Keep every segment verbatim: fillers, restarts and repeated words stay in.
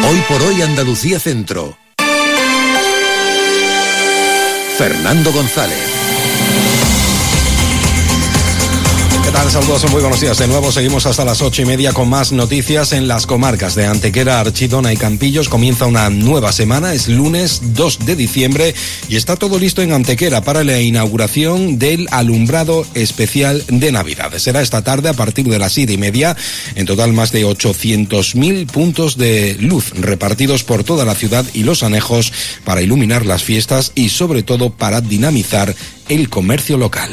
Hoy por hoy Andalucía Centro. Fernando González. ¿Qué tal? Saludos, muy buenos días. De nuevo seguimos hasta las ocho y media con más noticias en las comarcas de Antequera, Archidona y Campillos. Comienza una nueva semana, es lunes dos de diciembre y está todo listo en Antequera para la inauguración del alumbrado especial de Navidad. Será esta tarde a partir de las siete y media. En total más de ochocientos mil puntos de luz repartidos por toda la ciudad y los anejos para iluminar las fiestas y sobre todo para dinamizar el comercio local.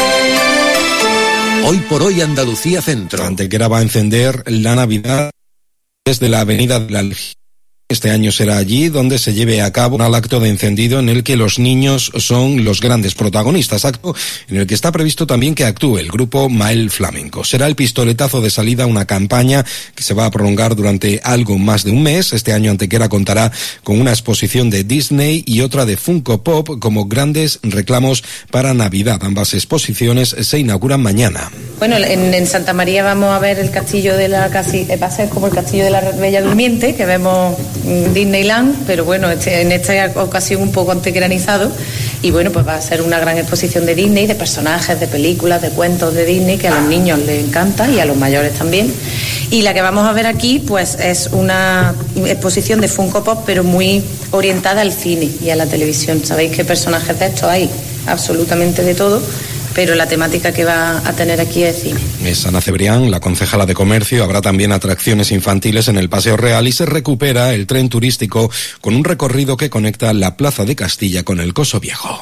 Hoy por hoy Andalucía Centro. Antequera va a encender la Navidad desde la avenida de la Legión. Este año será allí donde se lleve a cabo un acto de encendido en el que los niños son los grandes protagonistas, acto en el que está previsto también que actúe el grupo Mael Flamenco. Será el pistoletazo de salida a una campaña que se va a prolongar durante algo más de un mes. Este año Antequera contará con una exposición de Disney y otra de Funko Pop como grandes reclamos para Navidad. Ambas exposiciones se inauguran mañana. Bueno, en, en Santa María vamos a ver el castillo de la casi va a ser como el castillo de la Bella Durmiente, que vemos Disneyland, pero bueno, este, en esta ocasión un poco antequeranizado, y bueno, pues va a ser una gran exposición de Disney, de personajes, de películas, de cuentos de Disney, que a los niños les encanta y a los mayores también. Y la que vamos a ver aquí, pues es una exposición de Funko Pop, pero muy orientada al cine y a la televisión. Sabéis qué personajes de estos hay, absolutamente de todo, pero la temática que va a tener aquí es cine. Es Ana Cebrián, la concejala de Comercio. Habrá también atracciones infantiles en el Paseo Real y se recupera el tren turístico con un recorrido que conecta la Plaza de Castilla con el Coso Viejo.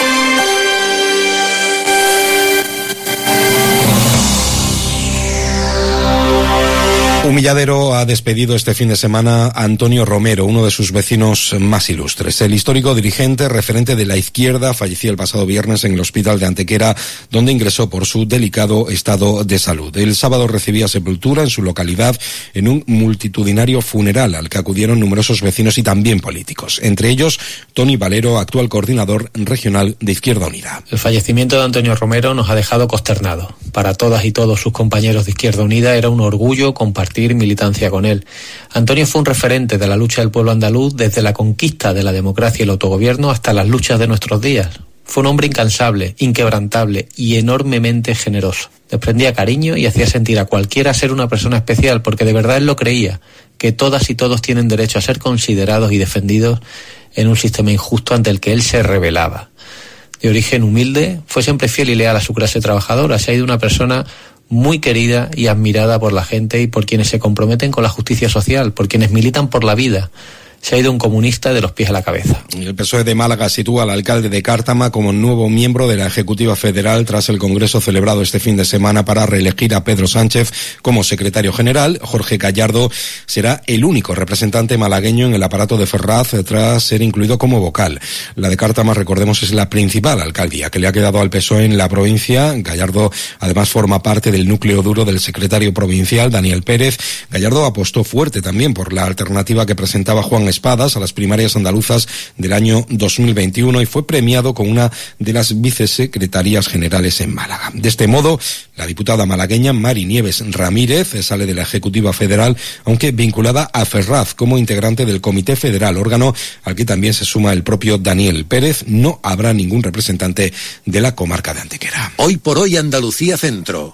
Humilladero ha despedido este fin de semana a Antonio Romero, uno de sus vecinos más ilustres. El histórico dirigente, referente de la izquierda, falleció el pasado viernes en el hospital de Antequera, donde ingresó por su delicado estado de salud. El sábado recibía sepultura en su localidad en un multitudinario funeral al que acudieron numerosos vecinos y también políticos. Entre ellos, Tony Valero, actual coordinador regional de Izquierda Unida. El fallecimiento de Antonio Romero nos ha dejado consternados. Para todas y todos sus compañeros de Izquierda Unida era un orgullo compartir militancia con él. Antonio fue un referente de la lucha del pueblo andaluz desde la conquista de la democracia y el autogobierno hasta las luchas de nuestros días. Fue un hombre incansable, inquebrantable y enormemente generoso. Desprendía cariño y hacía sentir a cualquiera ser una persona especial, porque de verdad él lo creía, que todas y todos tienen derecho a ser considerados y defendidos en un sistema injusto ante el que él se rebelaba. De origen humilde, fue siempre fiel y leal a su clase trabajadora. Se ha ido una persona muy querida y admirada por la gente y por quienes se comprometen con la justicia social, por quienes militan por la vida. Se ha ido un comunista de los pies a la cabeza. El P S O E de Málaga sitúa al alcalde de Cártama como nuevo miembro de la Ejecutiva Federal tras el congreso celebrado este fin de semana para reelegir a Pedro Sánchez como secretario general. Jorge Gallardo será el único representante malagueño en el aparato de Ferraz tras ser incluido como vocal. La de Cártama, recordemos, es la principal alcaldía que le ha quedado al P S O E en la provincia. Gallardo además forma parte del núcleo duro del secretario provincial, Daniel Pérez. Gallardo apostó fuerte también por la alternativa que presentaba Juan Espadas a las primarias andaluzas del año dos mil veintiuno y fue premiado con una de las vicesecretarías generales en Málaga. De este modo, la diputada malagueña Mari Nieves Ramírez sale de la Ejecutiva Federal, aunque vinculada a Ferraz como integrante del Comité Federal, órgano al que también se suma el propio Daniel Pérez. No habrá ningún representante de la comarca de Antequera. Hoy por hoy Andalucía Centro.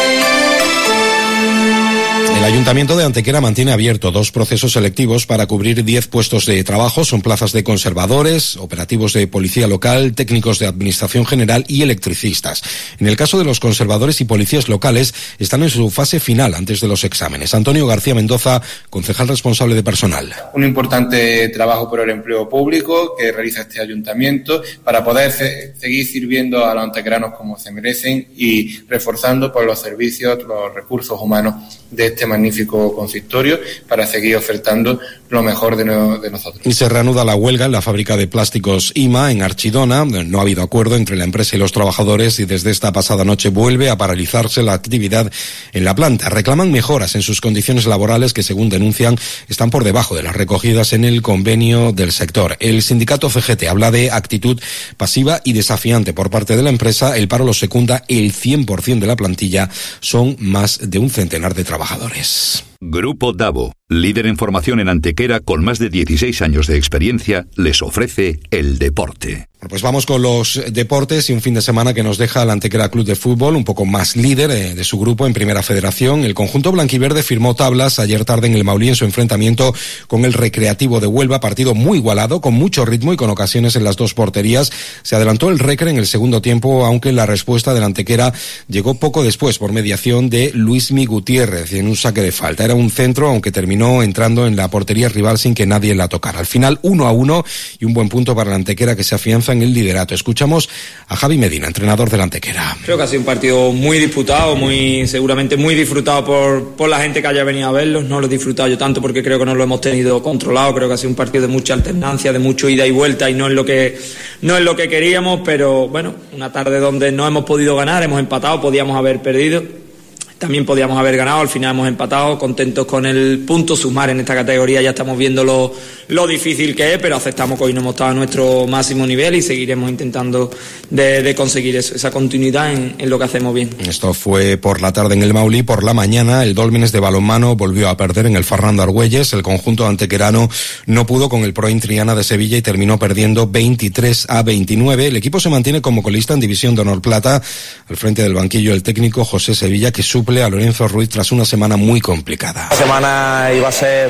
El Ayuntamiento de Antequera mantiene abierto dos procesos selectivos para cubrir diez puestos de trabajo. Son plazas de conservadores, operativos de policía local, técnicos de administración general y electricistas. En el caso de los conservadores y policías locales, están en su fase final antes de los exámenes. Antonio García Mendoza, concejal responsable de personal. Un importante trabajo por el empleo público que realiza este ayuntamiento para poder ce- seguir sirviendo a los antequeranos como se merecen y reforzando por los servicios, los recursos humanos de este magnífico consistorio para seguir ofertando lo mejor de, no, de nosotros. Y se reanuda la huelga en la fábrica de plásticos I M A en Archidona. No ha habido acuerdo entre la empresa y los trabajadores y desde esta pasada noche vuelve a paralizarse la actividad en la planta. Reclaman mejoras en sus condiciones laborales que, según denuncian, están por debajo de las recogidas en el convenio del sector. El sindicato C G T habla de actitud pasiva y desafiante por parte de la empresa. El paro lo secunda el cien por ciento de la plantilla. Son más de un centenar de trabajadores. Grupo Davo, líder en formación en Antequera con más de dieciséis años de experiencia, les ofrece el deporte. Bueno, pues vamos con los deportes y un fin de semana que nos deja el Antequera Club de Fútbol un poco más líder eh, de su grupo en Primera Federación. El conjunto blanquiverde firmó tablas ayer tarde en el Maulí en su enfrentamiento con el Recreativo de Huelva, partido muy igualado, con mucho ritmo y con ocasiones en las dos porterías. Se adelantó el Recre en el segundo tiempo, aunque la respuesta del Antequera llegó poco después por mediación de Luismi Gutiérrez en un saque de falta. Era un centro, aunque terminó entrando en la portería rival sin que nadie la tocara. Al final, uno a uno y un buen punto para el Antequera, que se afianza en el liderato. Escuchamos a Javi Medina, entrenador del Antequera. Creo que ha sido un partido muy disputado, muy seguramente muy disfrutado por, por la gente que haya venido a verlo. No lo he disfrutado yo tanto porque creo que no lo hemos tenido controlado. Creo que ha sido un partido de mucha alternancia, de mucho ida y vuelta, y no es lo que, no es lo que queríamos, pero bueno, una tarde donde no hemos podido ganar, hemos empatado, podíamos haber perdido. También podíamos haber ganado, al final hemos empatado, contentos con el punto. Sumar en esta categoría ya estamos viendo lo, lo difícil que es, pero aceptamos que hoy no hemos estado a nuestro máximo nivel y seguiremos intentando de, de conseguir eso, esa continuidad en, en lo que hacemos bien. Esto fue por la tarde en el Maulí. Por la mañana el Dólmenes de balonmano volvió a perder en el Fernando Argüelles. El conjunto antequerano no pudo con el Proin Triana de Sevilla y terminó perdiendo veintitrés a veintinueve. El equipo se mantiene como colista en División de Honor Plata. Al frente del banquillo el técnico José Sevilla, que suple a Lorenzo Ruiz tras una semana muy complicada. La semana iba a ser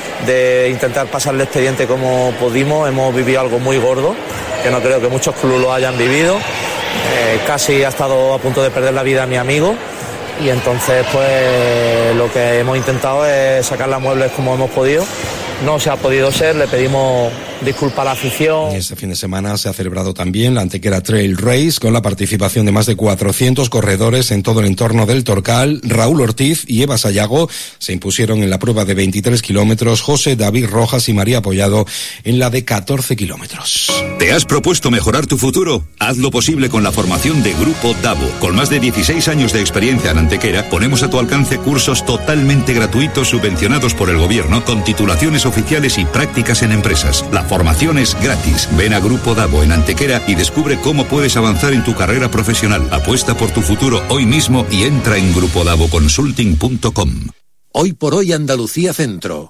de intentar pasar el expediente como pudimos. Hemos vivido algo muy gordo, que no creo que muchos clubes lo hayan vivido. Eh, casi ha estado a punto de perder la vida mi amigo, y entonces pues lo que hemos intentado es sacar las muebles como hemos podido. No se ha podido ser, le pedimos disculpas a la afición. Este fin de semana se ha celebrado también la Antequera Trail Race con la participación de más de cuatrocientos corredores en todo el entorno del Torcal. Raúl Ortiz y Eva Sayago se impusieron en la prueba de veintitrés kilómetros, José David Rojas y María Apoyado en la de catorce kilómetros. ¿Te has propuesto mejorar tu futuro? Haz lo posible con la formación de Grupo Davo. Con más de dieciséis años de experiencia en Antequera, ponemos a tu alcance cursos totalmente gratuitos subvencionados por el gobierno con titulaciones oficiales y prácticas en empresas. La formación es gratis. Ven a Grupo Davo en Antequera y descubre cómo puedes avanzar en tu carrera profesional. Apuesta por tu futuro hoy mismo y entra en grupo davo consulting punto com. Hoy por hoy Andalucía Centro.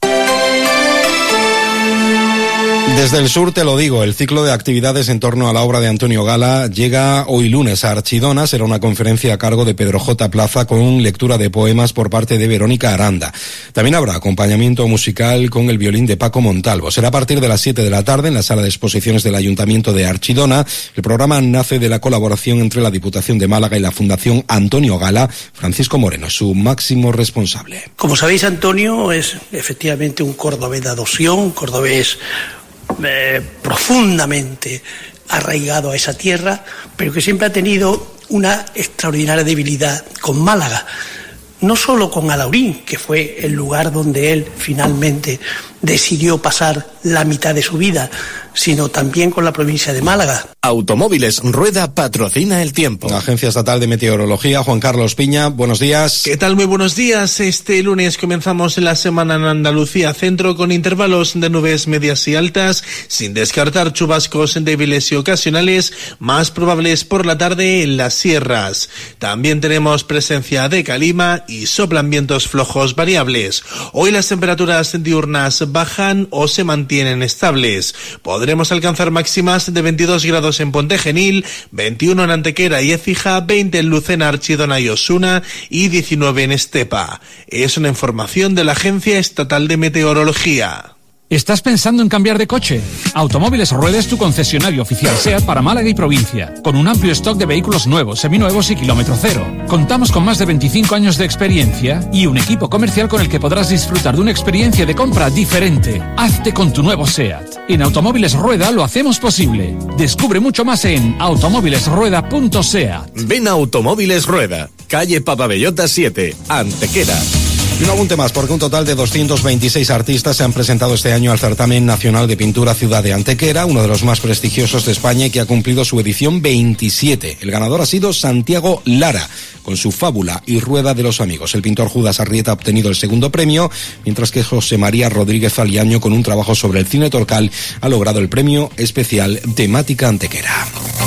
Desde el sur te lo digo, el ciclo de actividades en torno a la obra de Antonio Gala llega hoy lunes a Archidona. Será una conferencia a cargo de Pedro J. Plaza con lectura de poemas por parte de Verónica Aranda. También habrá acompañamiento musical con el violín de Paco Montalvo. Será a partir de las siete de la tarde en la sala de exposiciones del Ayuntamiento de Archidona. El programa nace de la colaboración entre la Diputación de Málaga y la Fundación Antonio Gala. Francisco Moreno, su máximo responsable. Como sabéis, Antonio es efectivamente un cordobés de adopción, un cordobés Eh, profundamente arraigado a esa tierra, pero que siempre ha tenido una extraordinaria debilidad con Málaga, no solo con Alhaurín, que fue el lugar donde él finalmente decidió pasar la mitad de su vida, sino también con la provincia de Málaga. Automóviles Rueda patrocina el tiempo. La Agencia Estatal de Meteorología, Juan Carlos Piña, buenos días. ¿Qué tal? Muy buenos días. Este lunes comenzamos la semana en Andalucía Centro con intervalos de nubes medias y altas, sin descartar chubascos débiles y ocasionales, más probables por la tarde en las sierras. También tenemos presencia de calima y soplan vientos flojos variables. Hoy las temperaturas diurnas bajan o se mantienen estables. Podremos alcanzar máximas de veintidós grados en Ponte Genil, veintiuno en Antequera y Écija, veinte en Lucena, Archidona y Osuna y diecinueve en Estepa. Es una información de la Agencia Estatal de Meteorología. ¿Estás pensando en cambiar de coche? Automóviles Rueda es tu concesionario oficial SEAT para Málaga y provincia, con un amplio stock de vehículos nuevos, seminuevos y kilómetro cero. Contamos con más de veinticinco años de experiencia y un equipo comercial con el que podrás disfrutar de una experiencia de compra diferente. Hazte con tu nuevo SEAT. En Automóviles Rueda lo hacemos posible. Descubre mucho más en automóviles rueda punto seat. Ven a Automóviles Rueda, calle Papabellota siete, Antequera. Y un apunte más, porque un total de doscientos veintiséis artistas se han presentado este año al Certamen Nacional de Pintura Ciudad de Antequera, uno de los más prestigiosos de España y que ha cumplido su edición veintisiete. El ganador ha sido Santiago Lara, con su Fábula y Rueda de los Amigos. El pintor Judas Arrieta ha obtenido el segundo premio, mientras que José María Rodríguez Aliaño, con un trabajo sobre el cine Torcal, ha logrado el premio especial Temática Antequera.